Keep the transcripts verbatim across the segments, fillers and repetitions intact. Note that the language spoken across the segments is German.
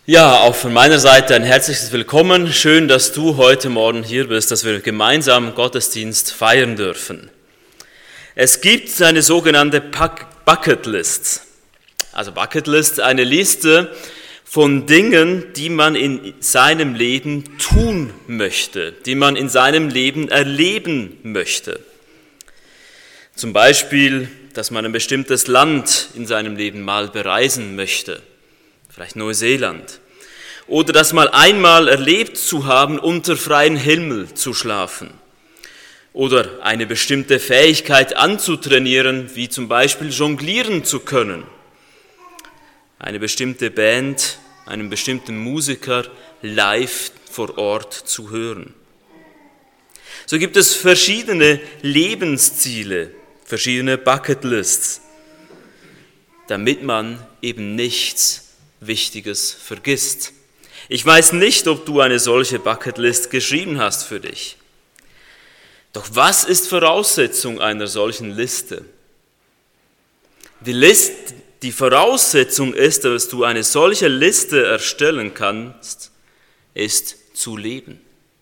Ja, auch von meiner Seite ein herzliches Willkommen. Schön, dass du heute Morgen hier bist, dass wir gemeinsam Gottesdienst feiern dürfen. Es gibt eine sogenannte Bucketlist. Also Bucketlist, eine Liste von Dingen, die man in seinem Leben tun möchte, die man in seinem Leben erleben möchte. Zum Beispiel, dass man ein bestimmtes Land in seinem Leben mal bereisen möchte. Vielleicht Neuseeland. Oder das mal einmal erlebt zu haben, unter freiem Himmel zu schlafen. Oder eine bestimmte Fähigkeit anzutrainieren, wie zum Beispiel jonglieren zu können. Eine bestimmte Band, einen bestimmten Musiker live vor Ort zu hören. So gibt es verschiedene Lebensziele, verschiedene Bucketlists, damit man eben nichts Wichtiges vergisst. Ich weiß nicht, ob du eine solche Bucketlist geschrieben hast für dich. Doch was ist Voraussetzung einer solchen Liste? Die, List, die Voraussetzung ist, dass du eine solche Liste erstellen kannst, ist zu leben.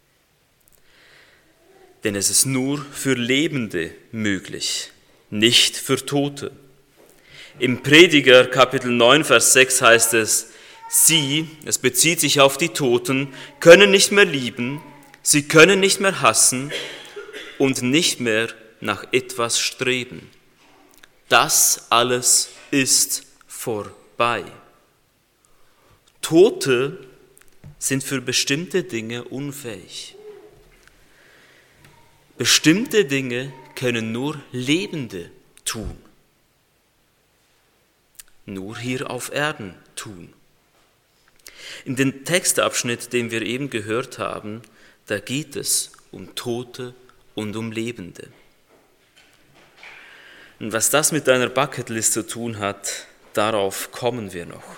Denn es ist nur für Lebende möglich, nicht für Tote. Im Prediger Kapitel neun, Vers sechs heißt es, sie, es bezieht sich auf die Toten, können nicht mehr lieben, sie können nicht mehr hassen und nicht mehr nach etwas streben. Das alles ist vorbei. Tote sind für bestimmte Dinge unfähig. Bestimmte Dinge können nur Lebende tun. Nur hier auf Erden tun. In dem Textabschnitt, den wir eben gehört haben, da geht es um Tote und um Lebende. Und was das mit deiner Bucketlist zu tun hat, darauf kommen wir noch.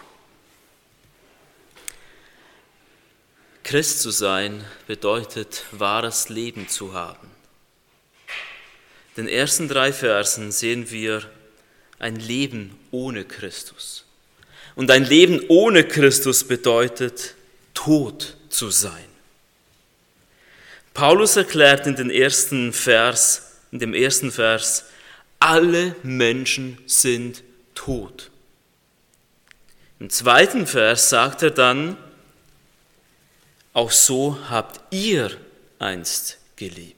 Christ zu sein bedeutet, wahres Leben zu haben. In den ersten drei Versen sehen wir ein Leben ohne Christus. Und ein Leben ohne Christus bedeutet, tot zu sein. Paulus erklärt in, den ersten Vers, in dem ersten Vers, alle Menschen sind tot. Im zweiten Vers sagt er dann, auch so habt ihr einst gelebt.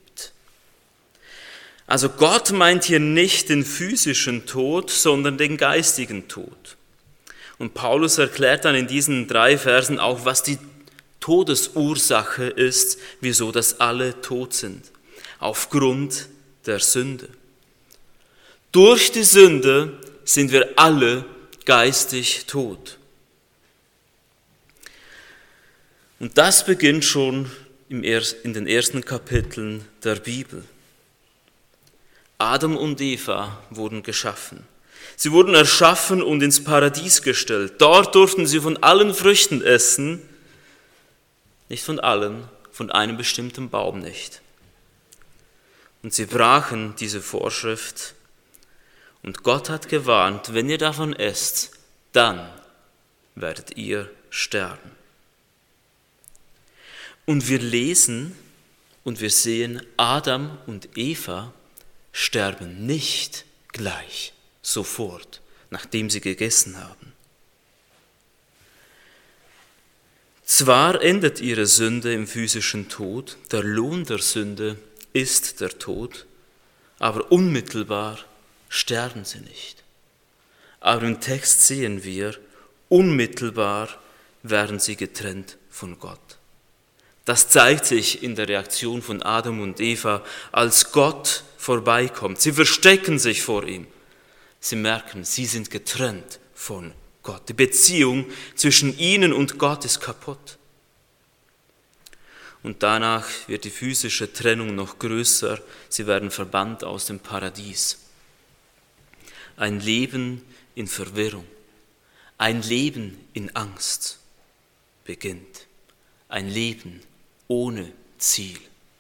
Also Gott meint hier nicht den physischen Tod, sondern den geistigen Tod. Und Paulus erklärt dann in diesen drei Versen auch, was die Todesursache ist, wieso das alle tot sind. Aufgrund der Sünde. Durch die Sünde sind wir alle geistig tot. Und das beginnt schon in den ersten Kapiteln der Bibel. Adam und Eva wurden geschaffen. Sie wurden erschaffen und ins Paradies gestellt. Dort durften sie von allen Früchten essen, nicht von allen, von einem bestimmten Baum nicht. Und sie brachen diese Vorschrift und Gott hat gewarnt, wenn ihr davon esst, dann werdet ihr sterben. Und wir lesen und wir sehen, Adam und Eva sterben nicht gleich, sofort, nachdem sie gegessen haben. Zwar endet ihre Sünde im physischen Tod, der Lohn der Sünde ist der Tod, aber unmittelbar sterben sie nicht. Aber im Text sehen wir, unmittelbar werden sie getrennt von Gott. Das zeigt sich in der Reaktion von Adam und Eva, als Gott vorbeikommt. Sie verstecken sich vor ihm. Sie merken, sie sind getrennt von Gott. Die Beziehung zwischen ihnen und Gott ist kaputt. Und danach wird die physische Trennung noch größer. Sie werden verbannt aus dem Paradies. Ein Leben in Verwirrung, ein Leben in Angst beginnt. Ein Leben ohne Ziel.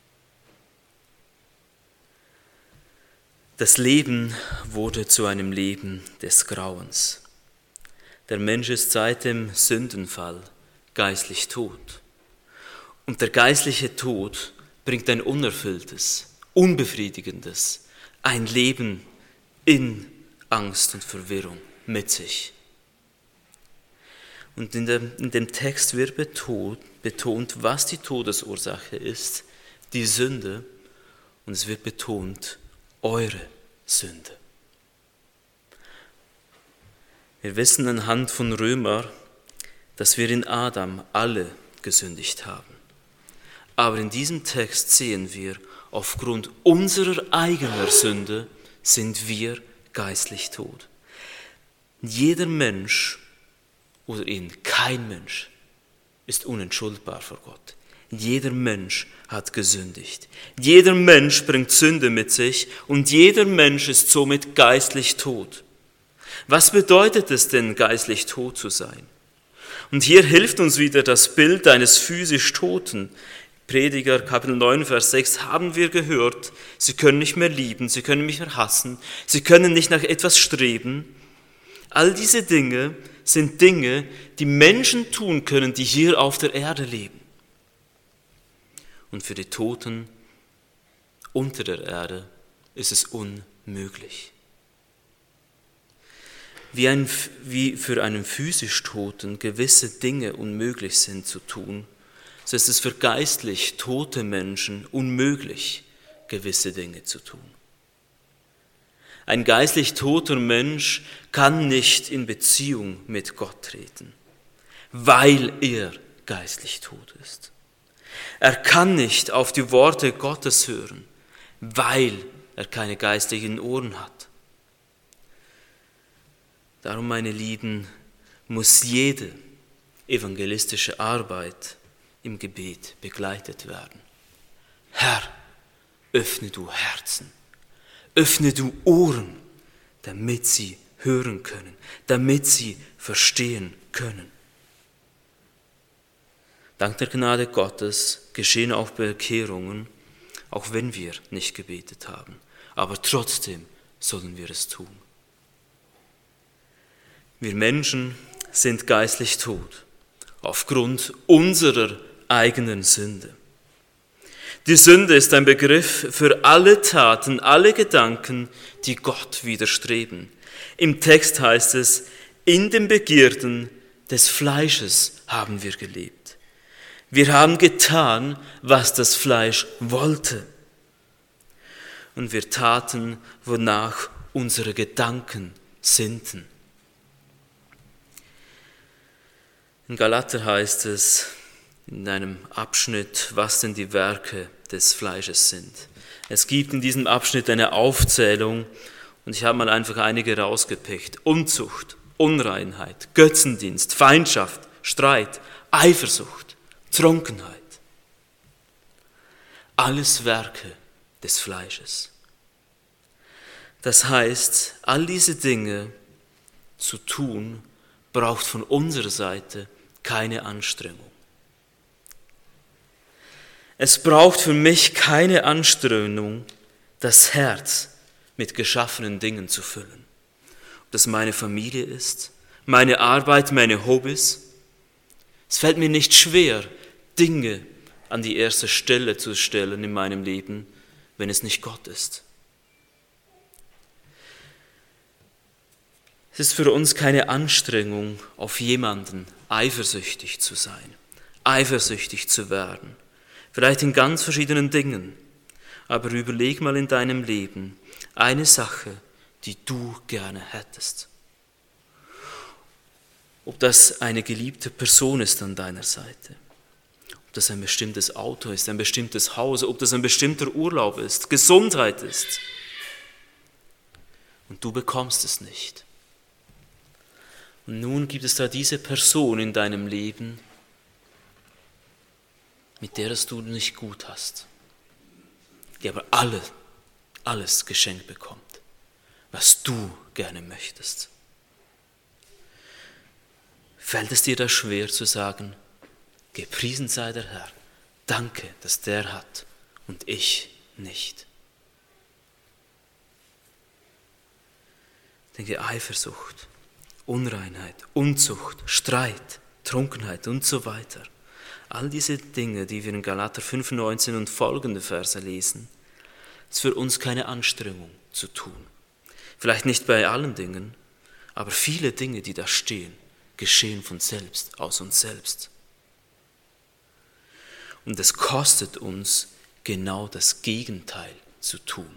Das Leben wurde zu einem Leben des Grauens. Der Mensch ist seit dem Sündenfall geistlich tot. Und der geistliche Tod bringt ein unerfülltes, unbefriedigendes, ein Leben in Angst und Verwirrung mit sich. Und in dem, in dem Text wird betont, betont, was die Todesursache ist, die Sünde, und es wird betont, eure Sünde. Wir wissen anhand von Römer, dass wir in Adam alle gesündigt haben. Aber in diesem Text sehen wir, aufgrund unserer eigenen Sünde sind wir geistlich tot. Jeder Mensch oder in kein Mensch ist unentschuldbar vor Gott. Jeder Mensch hat gesündigt. Jeder Mensch bringt Sünde mit sich und jeder Mensch ist somit geistlich tot. Was bedeutet es denn, geistlich tot zu sein? Und hier hilft uns wieder das Bild eines physisch Toten. Prediger, Kapitel neun, Vers sechs, haben wir gehört, sie können nicht mehr lieben, sie können nicht mehr hassen, sie können nicht nach etwas streben. All diese Dinge sind Dinge, die Menschen tun können, die hier auf der Erde leben. Und für die Toten unter der Erde ist es unmöglich. Wie, ein, wie für einen physisch Toten gewisse Dinge unmöglich sind zu tun, so ist es für geistlich tote Menschen unmöglich, gewisse Dinge zu tun. Ein geistlich toter Mensch kann nicht in Beziehung mit Gott treten, weil er geistlich tot ist. Er kann nicht auf die Worte Gottes hören, weil er keine geistlichen Ohren hat. Darum, meine Lieben, muss jede evangelistische Arbeit im Gebet begleitet werden. Herr, öffne du Herzen, öffne du Ohren, damit sie hören können, damit sie verstehen können. Dank der Gnade Gottes geschehen auch Bekehrungen, auch wenn wir nicht gebetet haben. Aber trotzdem sollen wir es tun. Wir Menschen sind geistlich tot, aufgrund unserer eigenen Sünde. Die Sünde ist ein Begriff für alle Taten, alle Gedanken, die Gott widerstreben. Im Text heißt es, in den Begierden des Fleisches haben wir gelebt. Wir haben getan, was das Fleisch wollte. Und wir taten, wonach unsere Gedanken sinnten. In Galater heißt es in einem Abschnitt, was denn die Werke des Fleisches sind. Es gibt in diesem Abschnitt eine Aufzählung und ich habe mal einfach einige rausgepickt. Unzucht, Unreinheit, Götzendienst, Feindschaft, Streit, Eifersucht, Trunkenheit. Alles Werke des Fleisches. Das heißt, all diese Dinge zu tun, braucht von unserer Seite keine Anstrengung. Es braucht für mich keine Anstrengung, das Herz mit geschaffenen Dingen zu füllen. Ob das meine Familie ist, meine Arbeit, meine Hobbys. Es fällt mir nicht schwer, Dinge an die erste Stelle zu stellen in meinem Leben, wenn es nicht Gott ist. Es ist für uns keine Anstrengung, auf jemanden eifersüchtig zu sein, eifersüchtig zu werden. Vielleicht in ganz verschiedenen Dingen. Aber überleg mal in deinem Leben eine Sache, die du gerne hättest. Ob das eine geliebte Person ist an deiner Seite, ob das ein bestimmtes Auto ist, ein bestimmtes Haus, ob das ein bestimmter Urlaub ist, Gesundheit ist. Und du bekommst es nicht. Und nun gibt es da diese Person in deinem Leben, mit der es du nicht gut hast, die aber alle, alles geschenkt bekommt, was du gerne möchtest. Fällt es dir da schwer zu sagen, gepriesen sei der Herr, danke, dass der hat und ich nicht? Denke Eifersucht, Unreinheit, Unzucht, Streit, Trunkenheit und so weiter. All diese Dinge, die wir in Galater fünf, neunzehn und folgende Verse lesen, ist für uns keine Anstrengung zu tun. Vielleicht nicht bei allen Dingen, aber viele Dinge, die da stehen, geschehen von selbst, aus uns selbst. Und es kostet uns genau das Gegenteil zu tun.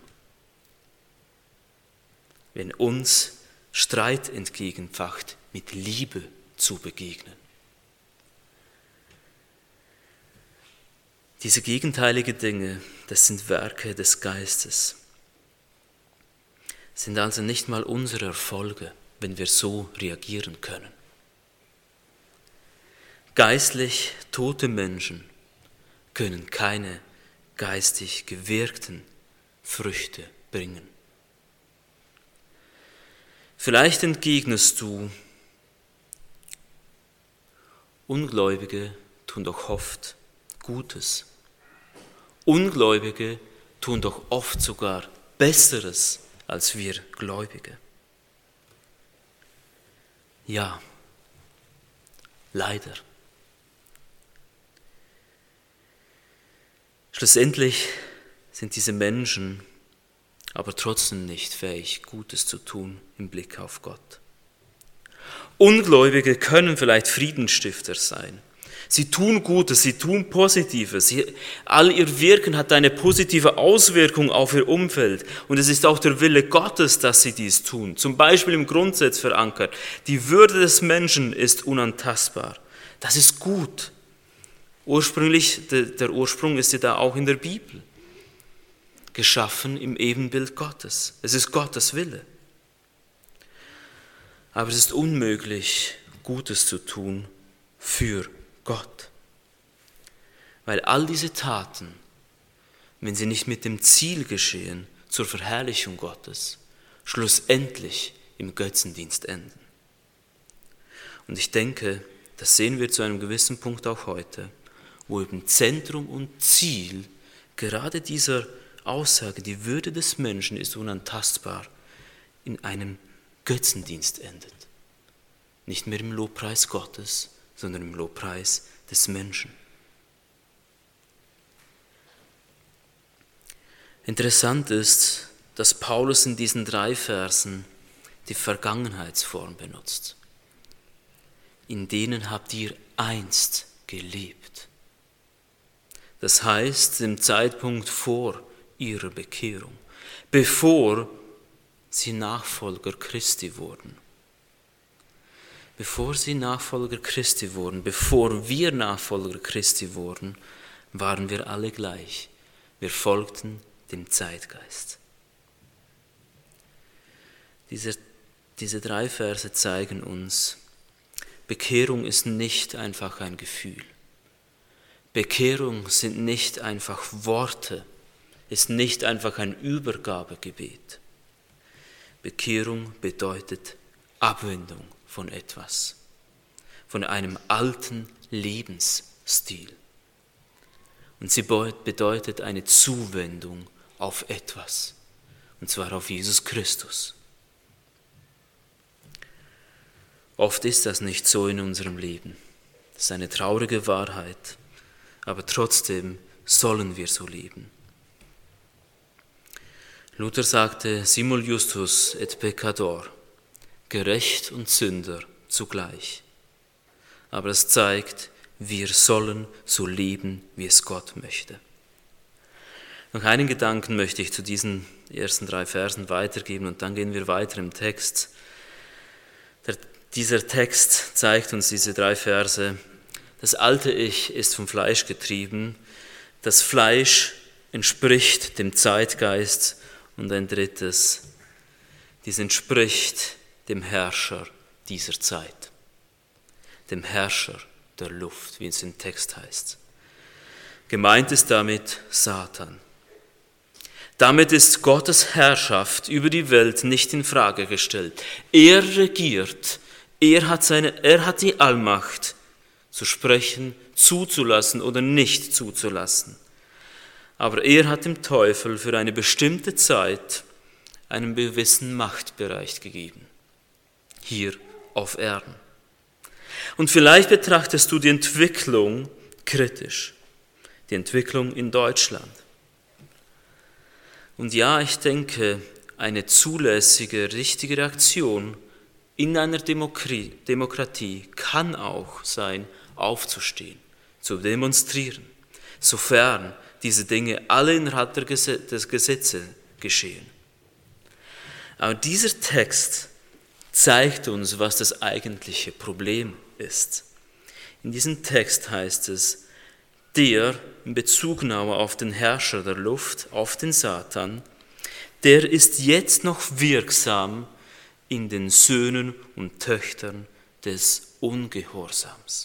Wenn uns Streit entgegenfacht, mit Liebe zu begegnen. Diese gegenteiligen Dinge, das sind Werke des Geistes, sind also nicht mal unsere Erfolge, wenn wir so reagieren können. Geistlich tote Menschen können keine geistig gewirkten Früchte bringen. Vielleicht entgegnest du, Ungläubige tun doch oft Gutes. Ungläubige tun doch oft sogar Besseres als wir Gläubige. Ja, leider. Schlussendlich sind diese Menschen aber trotzdem nicht fähig, Gutes zu tun im Blick auf Gott. Ungläubige können vielleicht Friedensstifter sein. Sie tun Gutes, sie tun Positives. Sie, all ihr Wirken hat eine positive Auswirkung auf ihr Umfeld. Und es ist auch der Wille Gottes, dass sie dies tun. Zum Beispiel im Grundsatz verankert. Die Würde des Menschen ist unantastbar. Das ist gut. Ursprünglich, der, der Ursprung ist ja da auch in der Bibel. Geschaffen im Ebenbild Gottes. Es ist Gottes Wille. Aber es ist unmöglich, Gutes zu tun für Gott. Weil all diese Taten, wenn sie nicht mit dem Ziel geschehen, zur Verherrlichung Gottes, schlussendlich im Götzendienst enden. Und ich denke, das sehen wir zu einem gewissen Punkt auch heute, wo eben Zentrum und Ziel gerade dieser Aussage, die Würde des Menschen ist unantastbar, in einem Götzendienst endet. Nicht mehr im Lobpreis Gottes, sondern im Lobpreis des Menschen. Interessant ist, dass Paulus in diesen drei Versen die Vergangenheitsform benutzt. In denen habt ihr einst gelebt. Das heißt, im Zeitpunkt vor ihrer Bekehrung, bevor sie Nachfolger Christi wurden. Bevor sie Nachfolger Christi wurden, bevor wir Nachfolger Christi wurden, waren wir alle gleich. Wir folgten dem Zeitgeist. Diese, diese drei Verse zeigen uns, Bekehrung ist nicht einfach ein Gefühl. Bekehrung sind nicht einfach Worte, ist nicht einfach ein Übergabegebet. Bekehrung bedeutet Abwendung von etwas, von einem alten Lebensstil. Und sie bedeutet eine Zuwendung auf etwas, und zwar auf Jesus Christus. Oft ist das nicht so in unserem Leben. Das ist eine traurige Wahrheit, aber trotzdem sollen wir so leben. Luther sagte, simul justus et peccator, gerecht und Sünder zugleich. Aber es zeigt, wir sollen so leben, wie es Gott möchte. Noch einen Gedanken möchte ich zu diesen ersten drei Versen weitergeben und dann gehen wir weiter im Text. Der, dieser Text zeigt uns diese drei Verse. Das alte Ich ist vom Fleisch getrieben. Das Fleisch entspricht dem Zeitgeist. Und ein drittes, dies entspricht dem Herrscher dieser Zeit, dem Herrscher der Luft, wie es im Text heißt. Gemeint ist damit Satan. Damit ist Gottes Herrschaft über die Welt nicht in Frage gestellt. Er regiert, er hat, seine, er hat die Allmacht, zu sprechen, zuzulassen oder nicht zuzulassen. Aber er hat dem Teufel für eine bestimmte Zeit einen gewissen Machtbereich gegeben, hier auf Erden. Und vielleicht betrachtest du die Entwicklung kritisch, die Entwicklung in Deutschland. Und ja, ich denke, eine zulässige, richtige Reaktion in einer Demokratie kann auch sein, aufzustehen, zu demonstrieren, sofern diese Dinge alle innerhalb des Gesetzes geschehen. Aber dieser Text zeigt uns, was das eigentliche Problem ist. In diesem Text heißt es, der in Bezugnahme auf den Herrscher der Luft, auf den Satan, der ist jetzt noch wirksam in den Söhnen und Töchtern des Ungehorsams.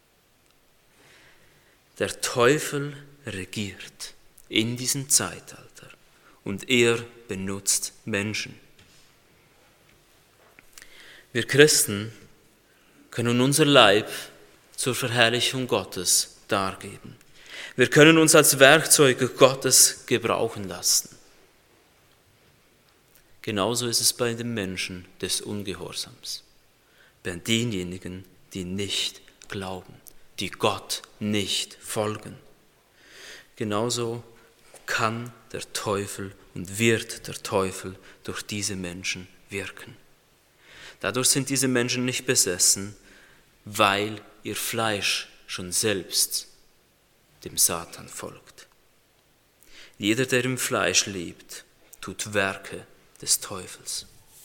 Der Teufel regiert in diesem Zeitalter und er benutzt Menschen. Wir Christen können unser Leib zur Verherrlichung Gottes dargeben. Wir können uns als Werkzeuge Gottes gebrauchen lassen. Genauso ist es bei den Menschen des Ungehorsams, bei denjenigen, die nicht glauben, die Gott nicht folgen. Genauso kann der Teufel und wird der Teufel durch diese Menschen wirken. Dadurch sind diese Menschen nicht besessen, weil ihr Fleisch schon selbst dem Satan folgt. Jeder, der im Fleisch lebt, tut Werke des Teufels.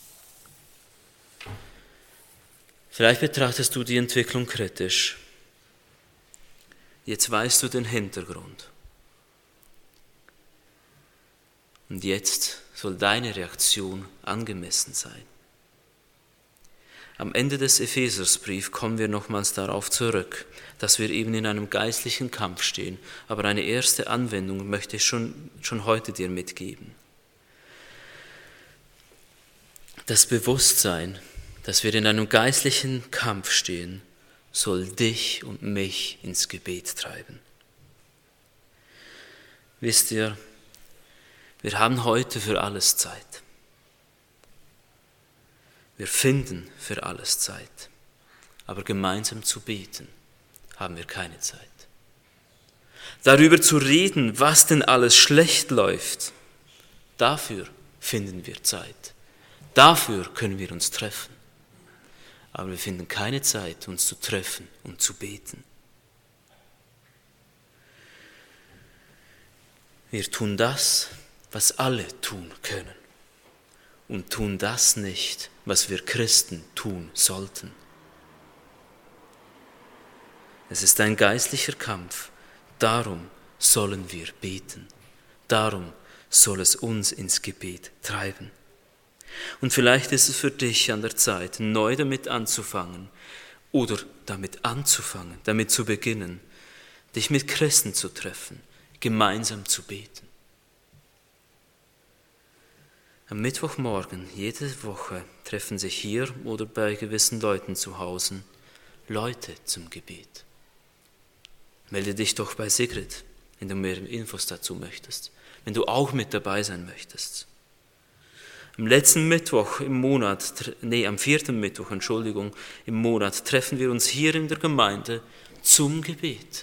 Vielleicht betrachtest du die Entwicklung kritisch. Jetzt weißt du den Hintergrund. Und jetzt soll deine Reaktion angemessen sein. Am Ende des Epheserbriefs kommen wir nochmals darauf zurück, dass wir eben in einem geistlichen Kampf stehen. Aber eine erste Anwendung möchte ich schon, schon heute dir mitgeben. Das Bewusstsein, dass wir in einem geistlichen Kampf stehen, soll dich und mich ins Gebet treiben. Wisst ihr, wir haben heute für alles Zeit. Wir finden für alles Zeit, aber gemeinsam zu beten haben wir keine Zeit. Darüber zu reden, was denn alles schlecht läuft, dafür finden wir Zeit. Dafür können wir uns treffen. Aber wir finden keine Zeit, uns zu treffen und zu beten. Wir tun das, was alle tun können. Und tun das nicht, was wir Christen tun sollten. Es ist ein geistlicher Kampf, darum sollen wir beten. Darum soll es uns ins Gebet treiben. Und vielleicht ist es für dich an der Zeit, neu damit anzufangen oder damit anzufangen, damit zu beginnen, dich mit Christen zu treffen, gemeinsam zu beten. Am Mittwochmorgen jede Woche treffen sich hier oder bei gewissen Leuten zu Hause Leute zum Gebet. Melde dich doch bei Sigrid, wenn du mehr Infos dazu möchtest, wenn du auch mit dabei sein möchtest. Am letzten Mittwoch im Monat, nee, am vierten Mittwoch, Entschuldigung, im Monat treffen wir uns hier in der Gemeinde zum Gebet.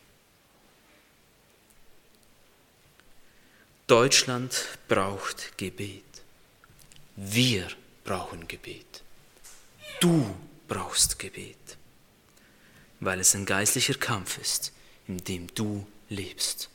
Deutschland braucht Gebet. Wir brauchen Gebet. Du brauchst Gebet, weil es ein geistlicher Kampf ist, in dem du lebst.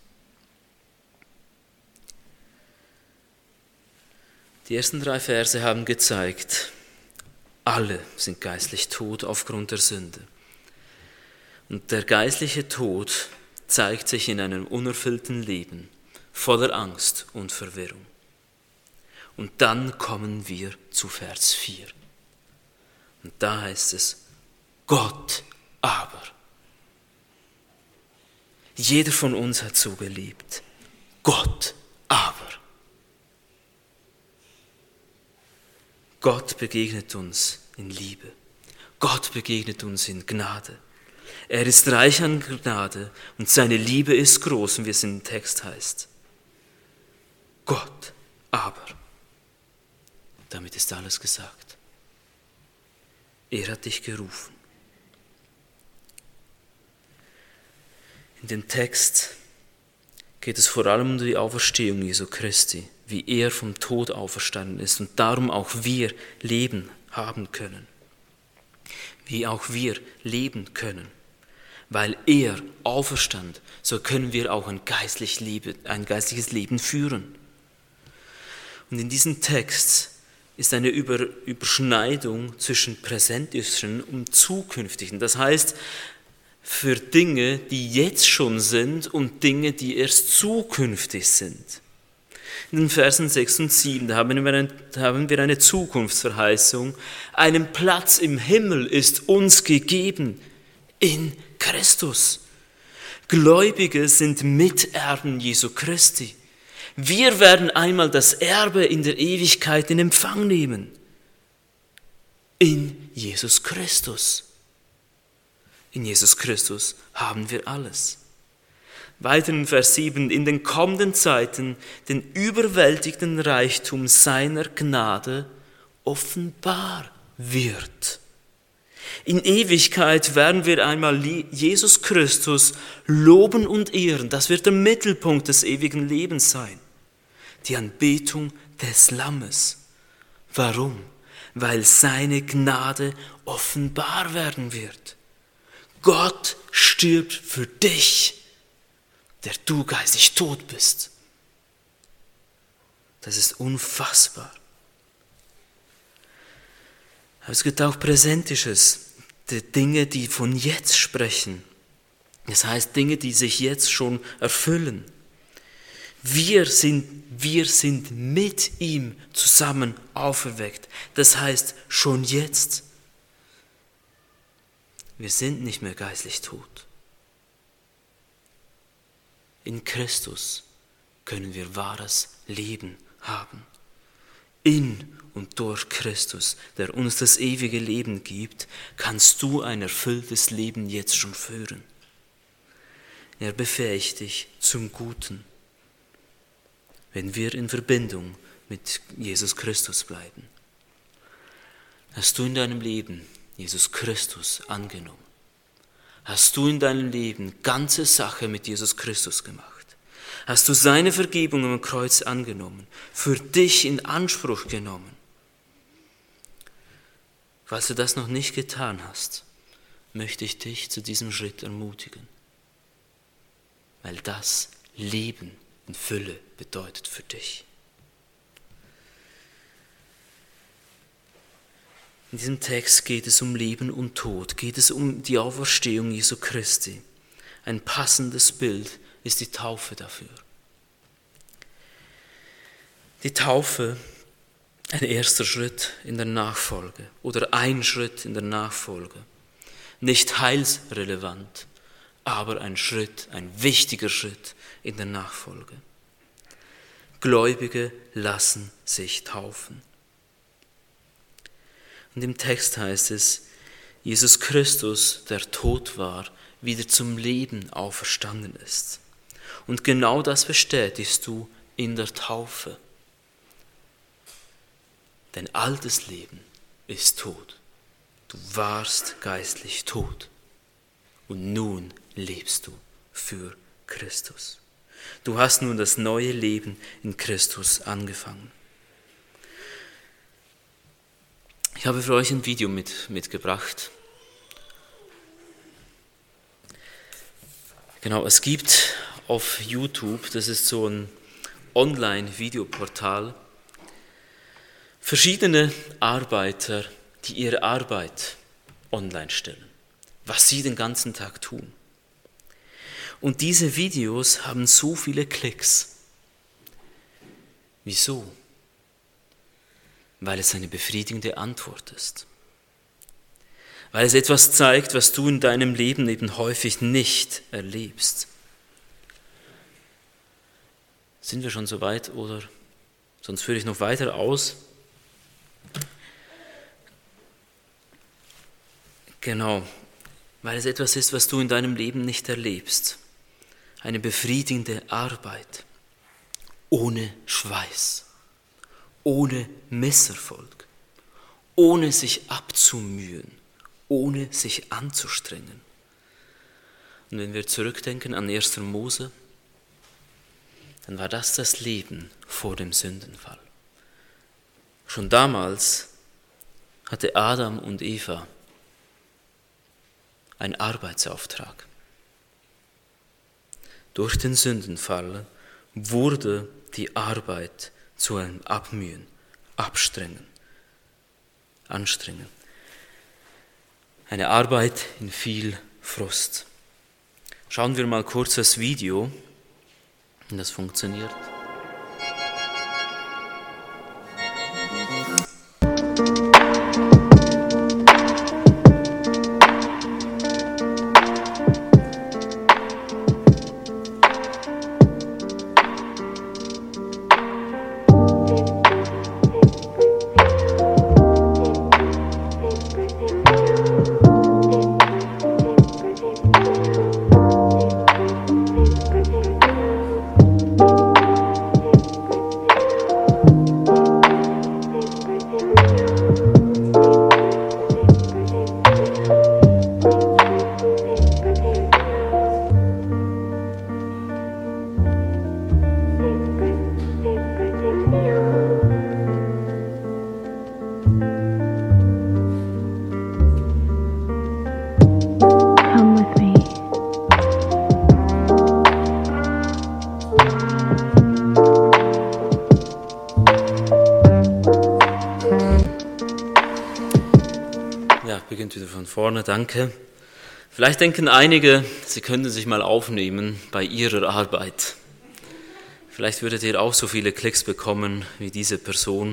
Die ersten drei Verse haben gezeigt, alle sind geistlich tot aufgrund der Sünde. Und der geistliche Tod zeigt sich in einem unerfüllten Leben, voller Angst und Verwirrung. Und dann kommen wir zu Vers vier. Und da heißt es, Gott aber. Jeder von uns hat so gelebt. Gott aber. Gott begegnet uns in Liebe. Gott begegnet uns in Gnade. Er ist reich an Gnade und seine Liebe ist groß, wie es im Text heißt. Gott aber. Damit ist alles gesagt. Er hat dich gerufen. In dem Text geht es vor allem um die Auferstehung Jesu Christi, wie er vom Tod auferstanden ist und darum auch wir Leben haben können. Wie auch wir leben können. Weil er auferstand, so können wir auch ein, geistlich Leben, ein geistliches Leben führen. Und in diesem Text ist eine Über, Überschneidung zwischen präsentischen und zukünftigen. Das heißt, für Dinge, die jetzt schon sind und Dinge, die erst zukünftig sind. In den Versen sechs und sieben haben wir eine, haben wir eine Zukunftsverheißung. Einen Platz im Himmel ist uns gegeben in Christus. Gläubige sind Miterben Jesu Christi. Wir werden einmal das Erbe in der Ewigkeit in Empfang nehmen. In Jesus Christus. In Jesus Christus haben wir alles. Weiter in Vers sieben, in den kommenden Zeiten den überwältigenden Reichtum seiner Gnade offenbar wird. In Ewigkeit werden wir einmal Jesus Christus loben und ehren. Das wird der Mittelpunkt des ewigen Lebens sein. Die Anbetung des Lammes. Warum? Weil seine Gnade offenbar werden wird. Gott stirbt für dich, der du geistig tot bist. Das ist unfassbar. Aber es gibt auch Präsentisches, die Dinge, die von jetzt sprechen. Das heißt, Dinge, die sich jetzt schon erfüllen. Wir sind, wir sind mit ihm zusammen auferweckt. Das heißt, schon jetzt. Wir sind nicht mehr geistlich tot. In Christus können wir wahres Leben haben. In und durch Christus, der uns das ewige Leben gibt, kannst du ein erfülltes Leben jetzt schon führen. Er befähigt dich zum Guten, wenn wir in Verbindung mit Jesus Christus bleiben. Hast du in deinem Leben Jesus Christus angenommen? Hast du in deinem Leben ganze Sache mit Jesus Christus gemacht? Hast du seine Vergebung am Kreuz angenommen, für dich in Anspruch genommen? Falls du das noch nicht getan hast, möchte ich dich zu diesem Schritt ermutigen, weil das Leben in Fülle bedeutet für dich. In diesem Text geht es um Leben und Tod, geht es um die Auferstehung Jesu Christi. Ein passendes Bild ist die Taufe dafür. Die Taufe, ein erster Schritt in der Nachfolge oder ein Schritt in der Nachfolge. Nicht heilsrelevant, aber ein Schritt, ein wichtiger Schritt in der Nachfolge. Gläubige lassen sich taufen. Und im Text heißt es, Jesus Christus, der tot war, wieder zum Leben auferstanden ist. Und genau das bestätigst du in der Taufe. Dein altes Leben ist tot. Du warst geistlich tot. Und nun lebst du für Christus. Du hast nun das neue Leben in Christus angefangen. Ich habe für euch ein Video mit, mitgebracht. Genau, es gibt auf YouTube, das ist so ein Online-Videoportal, verschiedene Arbeiter, die ihre Arbeit online stellen, was sie den ganzen Tag tun. Und diese Videos haben so viele Klicks. Wieso? Weil es eine befriedigende Antwort ist. Weil es etwas zeigt, was du in deinem Leben eben häufig nicht erlebst. Sind wir schon so weit oder sonst führe ich noch weiter aus? Genau, weil es etwas ist, was du in deinem Leben nicht erlebst. Eine befriedigende Arbeit, ohne Schweiß, ohne Misserfolg, ohne sich abzumühen, ohne sich anzustrengen. Und wenn wir zurückdenken an erster Mose, dann war das das Leben vor dem Sündenfall. Schon damals hatte Adam und Eva einen Arbeitsauftrag. Durch den Sündenfall wurde die Arbeit zu einem Abmühen, Abstrengen, Anstrengen. Eine Arbeit in viel Frust. Schauen wir mal kurz das Video, wie das funktioniert. Beginnt wieder von vorne, danke. Vielleicht denken einige, sie könnten sich mal aufnehmen bei ihrer Arbeit. Vielleicht würdet ihr auch so viele Klicks bekommen wie diese Person.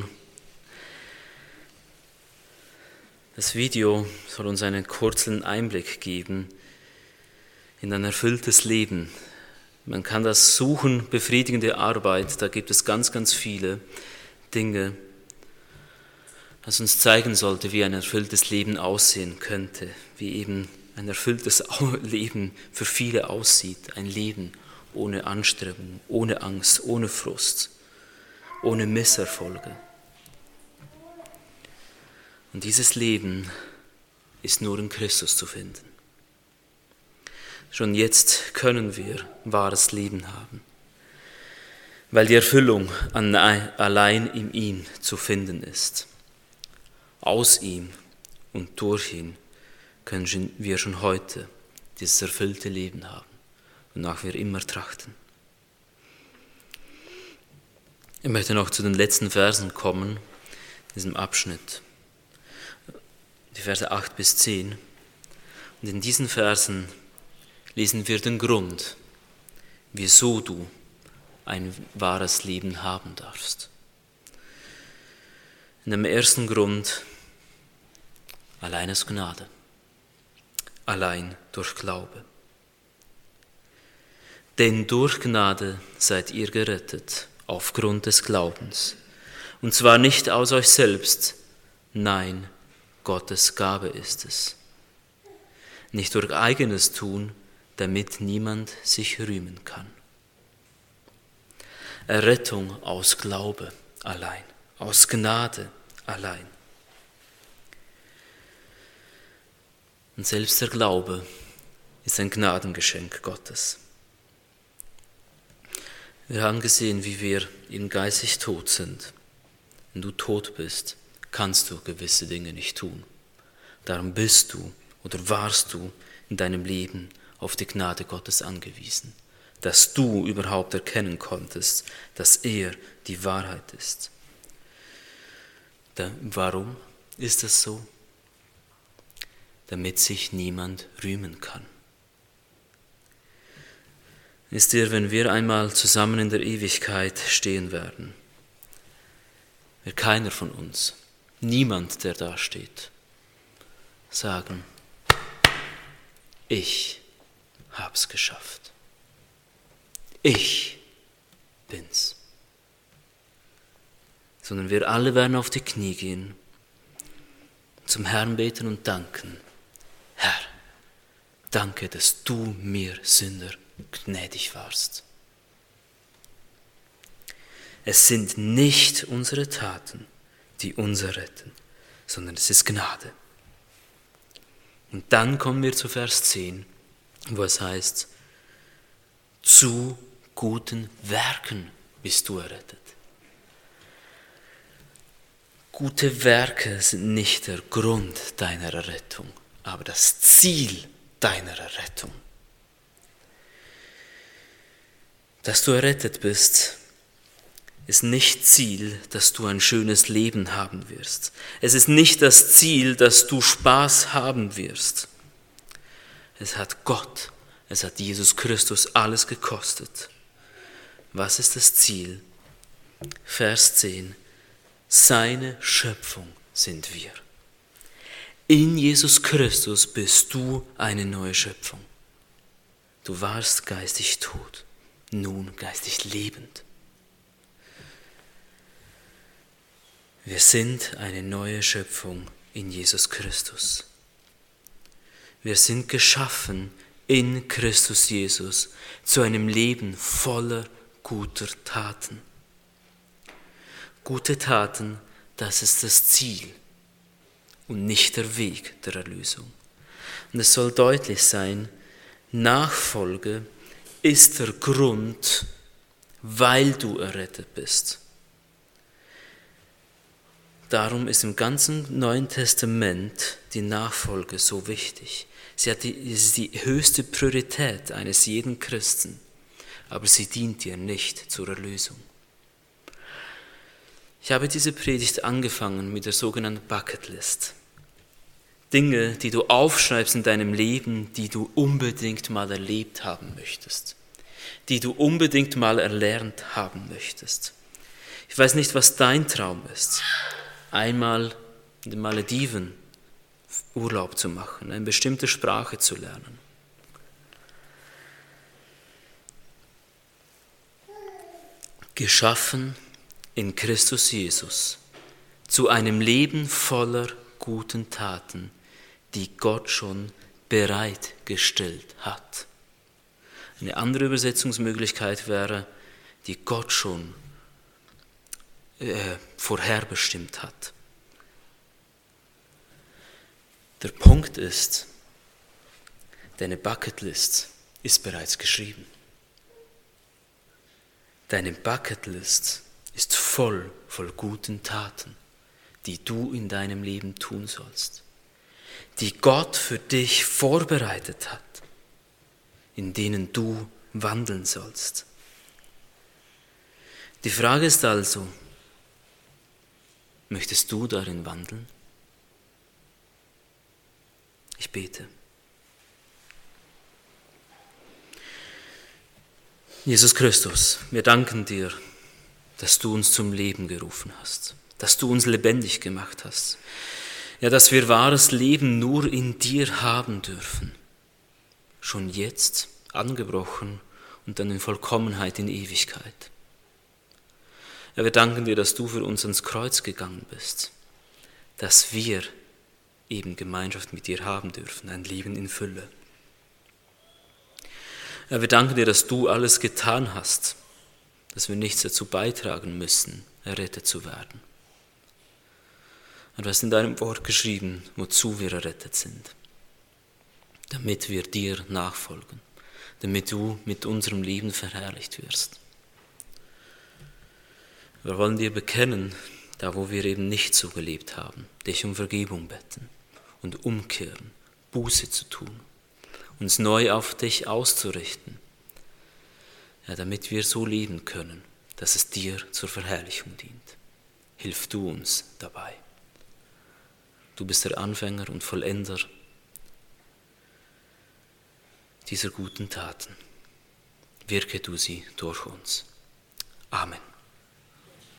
Das Video soll uns einen kurzen Einblick geben in ein erfülltes Leben. Man kann das suchen, befriedigende Arbeit, da gibt es ganz, ganz viele Dinge, das uns zeigen sollte, wie ein erfülltes Leben aussehen könnte, wie eben ein erfülltes Leben für viele aussieht, ein Leben ohne Anstrengung, ohne Angst, ohne Frust, ohne Misserfolge. Und dieses Leben ist nur in Christus zu finden. Schon jetzt können wir wahres Leben haben, weil die Erfüllung allein in ihm zu finden ist. Aus ihm und durch ihn können wir schon heute dieses erfüllte Leben haben, wonach wir immer trachten. Ich möchte noch zu den letzten Versen kommen, in diesem Abschnitt, die Verse acht bis zehn. Und in diesen Versen lesen wir den Grund, wieso du ein wahres Leben haben darfst. In dem ersten Grund, allein aus Gnade, allein durch Glaube. Denn durch Gnade seid ihr gerettet, aufgrund des Glaubens. Und zwar nicht aus euch selbst, nein, Gottes Gabe ist es. Nicht durch eigenes Tun, damit niemand sich rühmen kann. Errettung aus Glaube allein, aus Gnade allein. Und selbst der Glaube ist ein Gnadengeschenk Gottes. Wir haben gesehen, wie wir im geistig tot sind. Wenn du tot bist, kannst du gewisse Dinge nicht tun. Darum bist du oder warst du in deinem Leben auf die Gnade Gottes angewiesen, dass du überhaupt erkennen konntest, dass er die Wahrheit ist. Da, warum ist das so? Damit sich niemand rühmen kann. Wisst ihr, wenn wir einmal zusammen in der Ewigkeit stehen werden, wird keiner von uns, niemand, der da steht, sagen, ich hab's geschafft. Ich bin's. Sondern wir alle werden auf die Knie gehen, zum Herrn beten und danken. Herr, danke, dass du mir, Sünder, gnädig warst. Es sind nicht unsere Taten, die uns retten, sondern es ist Gnade. Und dann kommen wir zu Vers zehn. wo es heißt, zu guten Werken bist du errettet. Gute Werke sind nicht der Grund deiner Errettung, aber das Ziel deiner Errettung. Dass du errettet bist, ist nicht Ziel, dass du ein schönes Leben haben wirst. Es ist nicht das Ziel, dass du Spaß haben wirst. Es hat Gott, es hat Jesus Christus alles gekostet. Was ist das Ziel? Vers zehn. Seine Schöpfung sind wir. In Jesus Christus bist du eine neue Schöpfung. Du warst geistig tot, nun geistig lebend. Wir sind eine neue Schöpfung in Jesus Christus. Wir sind geschaffen in Christus Jesus zu einem Leben voller guter Taten. Gute Taten, das ist das Ziel und nicht der Weg der Erlösung. Und es soll deutlich sein, Nachfolge ist der Grund, weil du errettet bist. Darum ist im ganzen Neuen Testament die Nachfolge so wichtig. Sie hat die, es ist die höchste Priorität eines jeden Christen, aber sie dient dir nicht zur Erlösung. Ich habe diese Predigt angefangen mit der sogenannten Bucketlist. Dinge, die du aufschreibst in deinem Leben, die du unbedingt mal erlebt haben möchtest, die du unbedingt mal erlernt haben möchtest. Ich weiß nicht, was dein Traum ist. Einmal in den Malediven Urlaub zu machen, eine bestimmte Sprache zu lernen. Geschaffen in Christus Jesus zu einem Leben voller guten Taten, die Gott schon bereitgestellt hat. Eine andere Übersetzungsmöglichkeit wäre, die Gott schon äh, vorherbestimmt hat. Der Punkt ist, deine Bucketlist ist bereits geschrieben. Deine Bucketlist ist voll, voll guten Taten, die du in deinem Leben tun sollst, die Gott für dich vorbereitet hat, in denen du wandeln sollst. Die Frage ist also, möchtest du darin wandeln? Ich bete. Jesus Christus, wir danken dir, dass du uns zum Leben gerufen hast, dass du uns lebendig gemacht hast, ja, dass wir wahres Leben nur in dir haben dürfen, schon jetzt angebrochen und dann in Vollkommenheit in Ewigkeit. Ja, wir danken dir, dass du für uns ans Kreuz gegangen bist, dass wir eben Gemeinschaft mit dir haben dürfen, ein Leben in Fülle. Ja, wir danken dir, dass du alles getan hast, dass wir nichts dazu beitragen müssen, errettet zu werden. Und du hast in deinem Wort geschrieben, wozu wir errettet sind, damit wir dir nachfolgen, damit du mit unserem Leben verherrlicht wirst. Wir wollen dir bekennen, da wo wir eben nicht so gelebt haben, dich um Vergebung bitten und umkehren, Buße zu tun, uns neu auf dich auszurichten, ja, damit wir so leben können, dass es dir zur Verherrlichung dient. Hilf du uns dabei. Du bist der Anfänger und Vollender dieser guten Taten. Wirke du sie durch uns. Amen.